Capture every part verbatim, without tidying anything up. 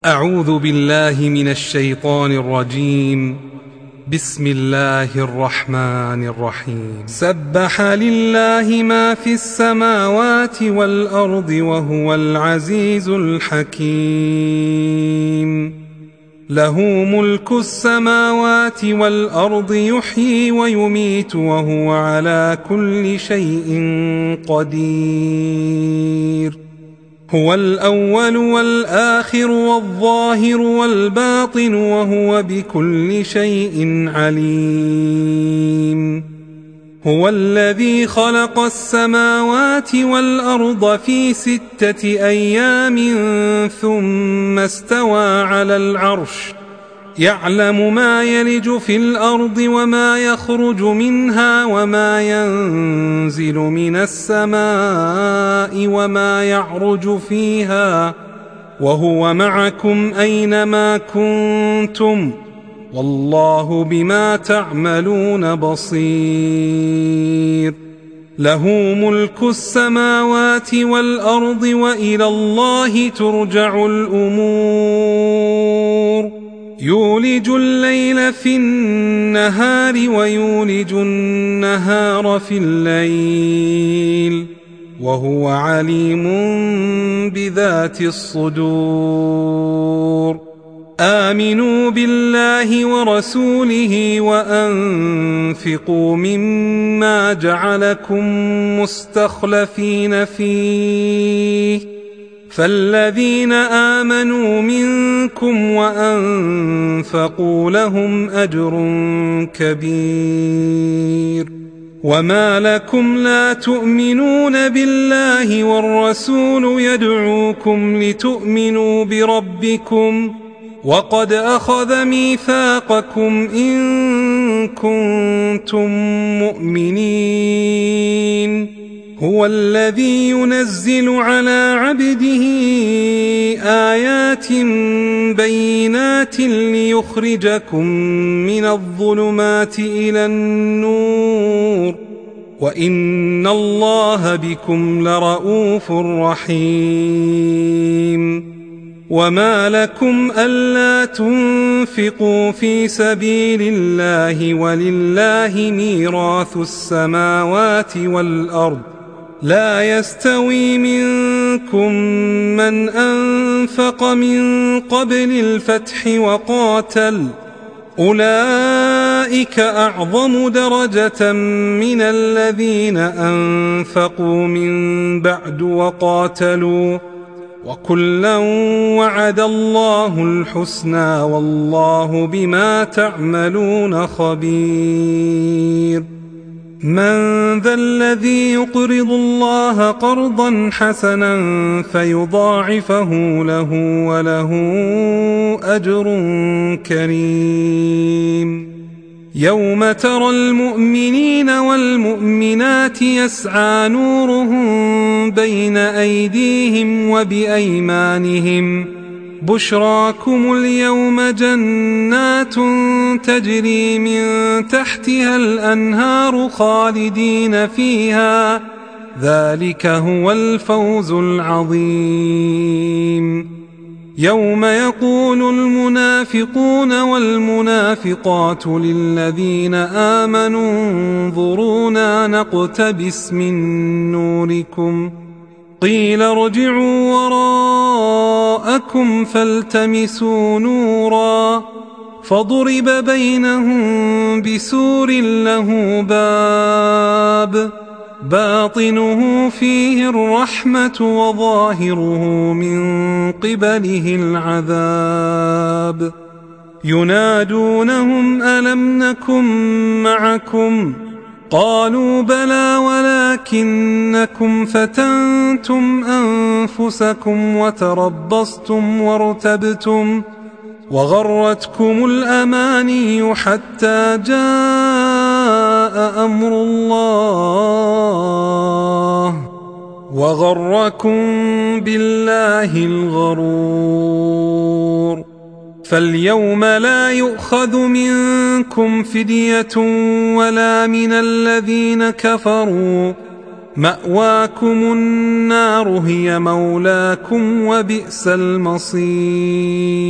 أعوذ بالله من الشيطان الرجيم. بسم الله الرحمن الرحيم. سبح لله ما في السماوات والأرض وهو العزيز الحكيم. له ملك السماوات والأرض يحيي ويميت وهو على كل شيء قدير. هو الأول والآخر والظاهر والباطن وهو بكل شيء عليم. هو الذي خلق السماوات والأرض في ستة أيام ثم استوى على العرش يعلم ما يلج في الأرض وما يخرج منها وما ينزل من السماء وما يعرج فيها وهو معكم أينما كنتم والله بما تعملون بصير. له ملك السماوات والأرض وإلى الله ترجع الأمور. يولج الليل في النهار ويولج النهار في الليل وهو عليم بذات الصدور. آمنوا بالله ورسوله وأنفقوا مما جعلكم مستخلفين فيه فالذين آمنوا منكم وأنفقوا لهم أجر كبير. وما لكم لا تؤمنون بالله والرسول يدعوكم لتؤمنوا بربكم وقد أخذ ميثاقكم إن كنتم مؤمنين. هو الذي ينزل على عبده آيات بينات ليخرجكم من الظلمات إلى النور وإن الله بكم لرؤوف رحيم. وما لكم ألا تنفقوا في سبيل الله ولله ميراث السماوات والأرض لا يستوي منكم من أنفق من قبل الفتح وقاتل أولئك أعظم درجة من الذين أنفقوا من بعد وقاتلوا وكلا وعد الله الحسنى والله بما تعملون خبير. من ذا الذي يقرض الله قرضا حسنا فيضاعفه له وله أجر كريم. يوم ترى المؤمنين والمؤمنات يسعى نورهم بين أيديهم وبأيمانهم بشراكم اليوم جنات تجري من تحتها الأنهار خالدين فيها ذلك هو الفوز العظيم. يوم يقول المنافقون والمنافقات للذين آمنوا انظرونا نقتبس من نوركم قيل ارجعوا وراءكم فالتمسوا نورا فضرب بينهم بسور له باب باطنه فيه الرحمة وظاهره من قبله العذاب. ينادونهم ألم نكن معكم قالوا بلى ولكنكم فتنتم أنفسكم وتربصتم وارتبتم وغرتكم الأماني حتى جاء أمر الله وغركم بالله الغرور. فاليوم لا يؤخذ منكم فدية ولا من الذين كفروا مأواكم النار هي مولاكم وبئس المصير.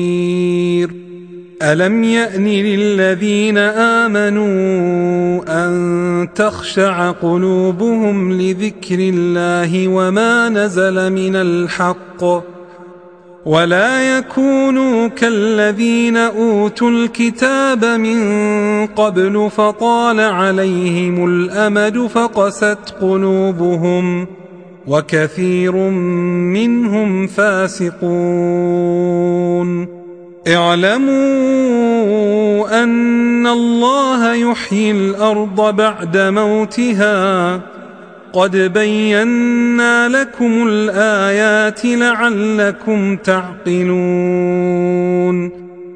ألم يأن للذين آمنوا أن تخشع قلوبهم لذكر الله وما نزل من الحق ولا يكونوا كالذين أوتوا الكتاب من قبل فطال عليهم الأمد فقست قلوبهم وكثير منهم فاسقون. اعلموا أن الله يحيي الأرض بعد موتها قد بينا لكم الآيات لعلكم تعقلون.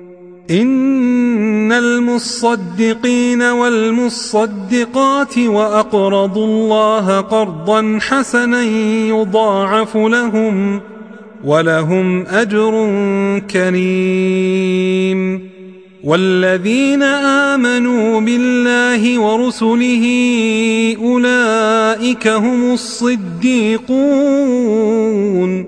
إن المصدقين والمصدقات وأقرضوا الله قرضا حسنا يضاعف لهم ولهم أجر كريم. والذين آمنوا بالله ورسله أولئك هم الصديقون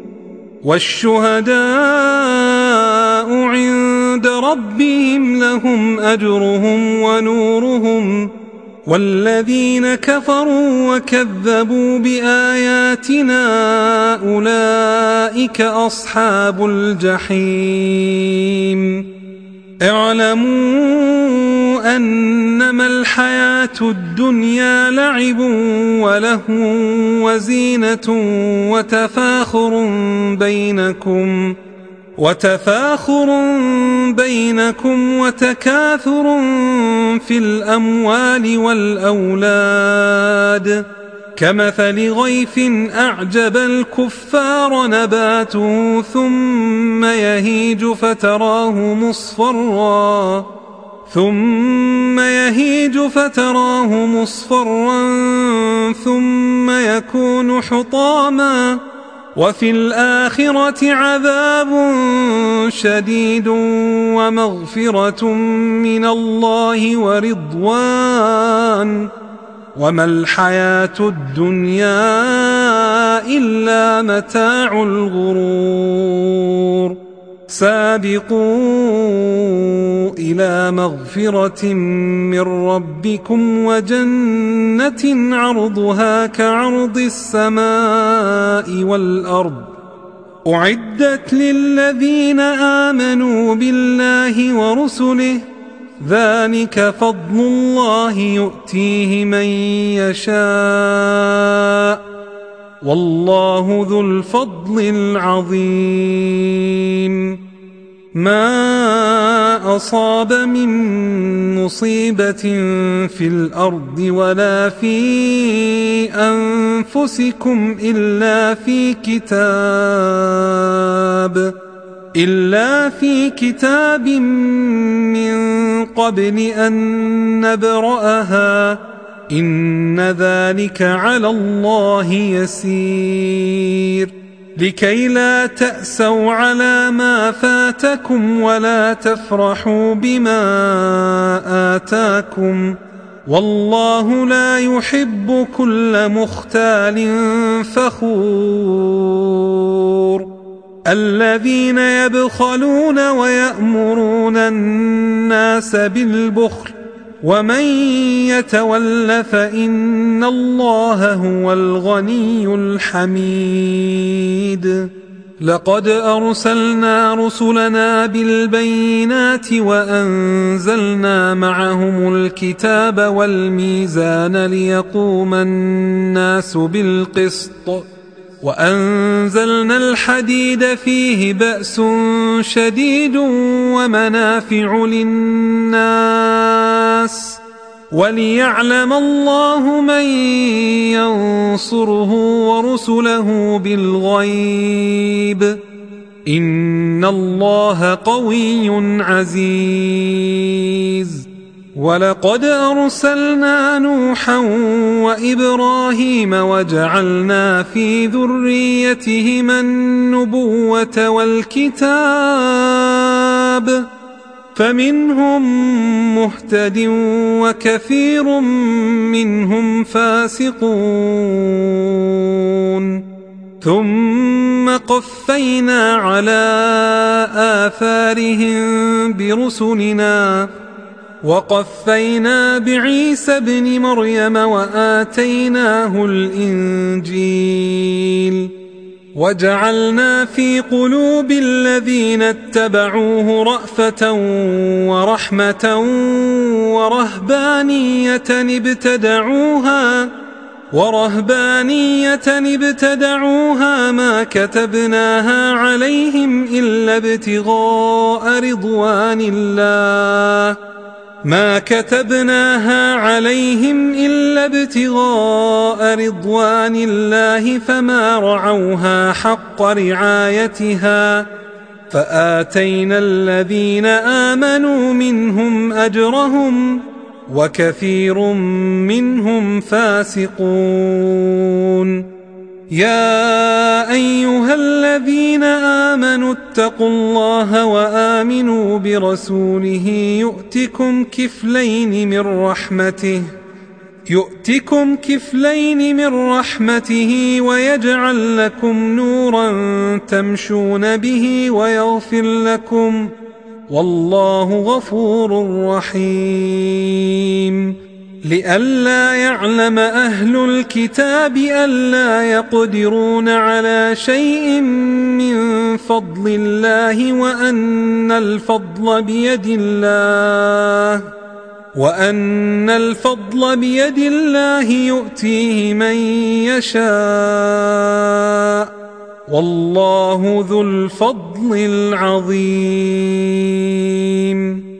والشهداء عند ربهم لهم أجرهم ونورهم. والذين كفروا وكذبوا بآياتنا أولئك أصحاب الجحيم. اعلموا أنما الحياة الدنيا لعب ولهو وزينة وتفاخر بينكم وتفاخر بينكم وتكاثر في الأموال والأولاد كمثل غيث أعجب الكفار نباته ثم يهيج فتراه مصفرا ثم يهيج فتراه مصفرا ثم يكون حطاما وفي الآخرة عذاب شديد ومغفرة من الله ورضوان وما الحياة الدنيا إلا متاع الغرور. سابقوا إلى مغفرة من ربكم وجنة عرضها كعرض السماء والأرض أعدت للذين آمنوا بالله ورسله ذلك فضل الله يؤتيه من يشاء والله ذو الفضل العظيم. ما أصاب من مصيبة في الأرض ولا في أنفسكم إلا في كتاب إلا في كتاب من قبل أن نبرأها إن ذلك على الله يسير. لكي لا تأسوا على ما فاتكم ولا تفرحوا بما آتاكم والله لا يحب كل مختال فخور. الذين يبخلون ويأمرون الناس بالبخل ومن يتول فإن الله هو الغني الحميد. لقد أرسلنا رسلنا بالبينات وأنزلنا معهم الكتاب والميزان ليقوم الناس بالقسط وأنزلنا الحديد فيه بأس شديد ومنافع للناس وليعلم الله من ينصره ورسله بالغيب إن الله قوي عزيز. ولقد أرسلنا نوحا وإبراهيم وجعلنا في ذريتهما النبوة والكتاب فمنهم مهتد وكثير منهم فاسقون. ثم قفينا على آثارهم برسلنا وقفينا بعيسى ابن مريم وآتيناه الإنجيل وجعلنا في قلوب الذين اتبعوه رأفة ورحمة ورهبانية ابتدعوها ورهبانية ابتدعوها ما كتبناها عليهم إلا ابتغاء رضوان الله ما كتبناها عليهم إلا ابتغاء رضوان الله فما رعوها حق رعايتها فآتينا الذين آمنوا منهم أجرهم وكثير منهم فاسقون. يا أيها الذين آمنوا اتقوا الله وآمنوا برسوله يؤتكم كفلين من رحمته يؤتكم كفلين من رحمته ويجعل لكم نورا تمشون به ويغفر لكم والله غفور رحيم. لئلا يعلم أهل الكتاب ألا يقدرون على شيء من فضل الله وأن الفضل بيد الله وأن الفضل بيد الله يؤتيه من يشاء والله ذو الفضل العظيم.